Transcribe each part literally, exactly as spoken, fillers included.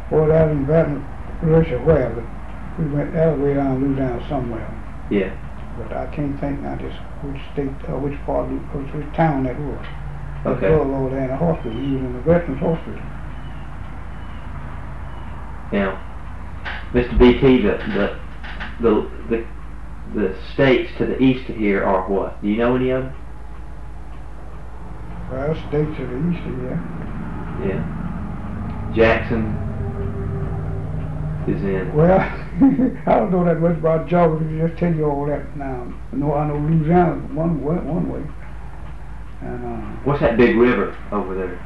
Well, that in Baton Rouge or where, but we went that way down, Louisiana somewhere. Yeah. But I can't think now just which state, uh, which part, of, which, which town that was. Okay. That brother over there in the hospital, he was in the Veterans Hospital. Now, Mister B T, the, the, the, the, the states to the east of here are what? Do you know any of them? Well, states to the east of here. Yeah. Jackson is in. Well, I don't know that much about geography to just tell you all that now. I know I know Louisiana one way, one way. And uh, what's that big river over there?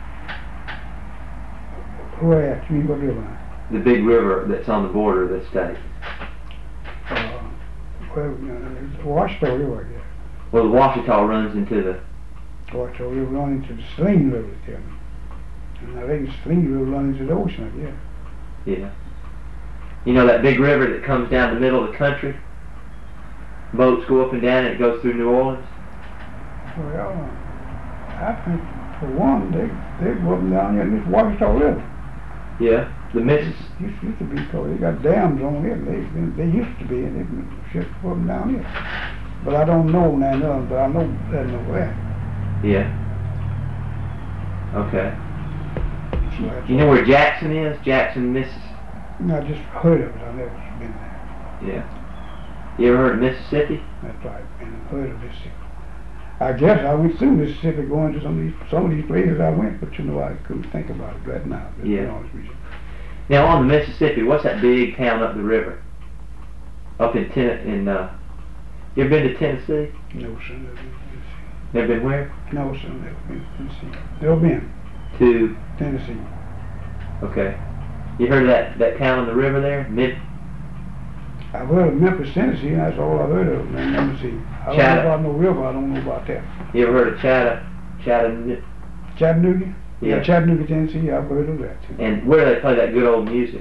where at? You mean what river? The big river that's on the border of the state. Uh, well, uh, it's Washita River, I guess. Well, the Washita runs into the. Washita River runs into the Sling River, tell me. And I think the Sling River runs into the ocean, I guess. Yeah. You know that big river that comes down the middle of the country? Boats go up and down and it goes through New Orleans? Well, I think for one, they they go up and down here in this Washita River. Yeah. The Missis. Used, used to be called. They got dams on here. They they used to be, and they can ship up and down here. But I don't know none of them. But I know that nowhere. Yeah. Okay. So You know where Jackson is? Jackson, Mississippi. I just heard of it. I've never been there. Yeah. You ever heard of Mississippi? That's right. And I've heard of Mississippi. I guess I went through Mississippi going to some of these some of these places I went, but you know I couldn't think about it right now. To Yeah. be honest with you. Now on the Mississippi, what's that big town up the river? Up in Ten in uh you ever been to Tennessee? No, sir. Never been to Tennessee. Never been where? No, sir. Never been to Tennessee. Never been To Tennessee. okay. You heard of that, that town on the river there? Mid I've heard of Memphis, Tennessee. And that's all I've heard of. Man, Tennessee. I don't Chatta- know about no river. I don't know about that. You ever heard of Chatta Chattanooga? Chattanooga. Yeah. Chattanooga, Tennessee. I've heard of that too. And where do they play that good old music?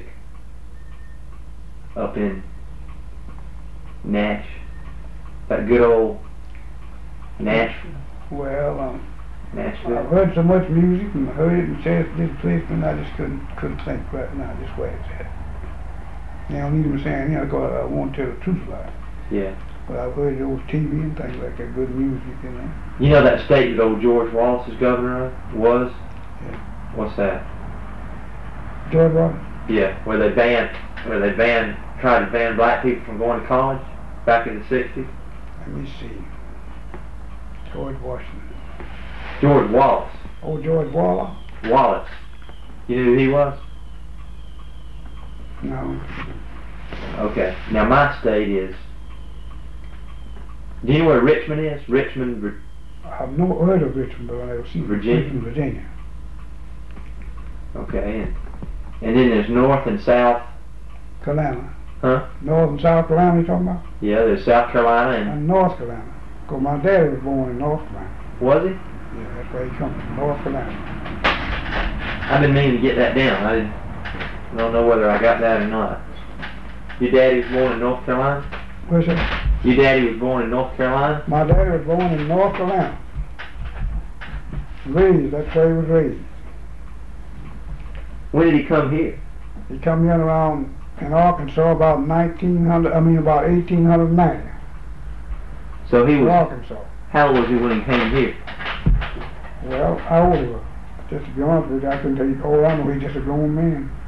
Up in Nash. That good old Nashville. Well, um, Nashville. I've heard so much music and heard it and said it this place, and I just couldn't couldn't think right now just where it's at. Now, I'm even saying, you know, because I won't tell the truth about it. Yeah. But I've heard it over T V and things like that, good music, you know. You know that state that old George Wallace is governor of? Was? Yeah. What's that? George Robert? Yeah, where they banned, where they banned, tried to ban black people from going to college back in the sixties. Let me see. George Washington. George Wallace. Oh, George Waller? Wallace. You knew who he was? No. Okay. Now my state is. Do you know where Richmond is? Richmond, Vir- I've never heard of Richmond, but I've seen Virginia. Richmond, Virginia. Okay, and and then there's North and South. Carolina. Huh? North and South Carolina, you talking about? Yeah, there's South Carolina and. And North Carolina. Because my dad was born in North Carolina. Was he? Yeah, that's where he comes from, North Carolina. I've been meaning to get that down. I, didn't, I don't know whether I got that or not. Your daddy was born in North Carolina? What's that? Your daddy was born in North Carolina? My dad was born in North Carolina. Raised, that's where he was raised. When did he come here? He come in around in Arkansas about nineteen hundred, I mean about eighteen ninety. So he was. Arkansas. How old was he when he came here? Well, how old he was? Just to be honest with you, I couldn't tell you. Oh, I know he's just a grown man.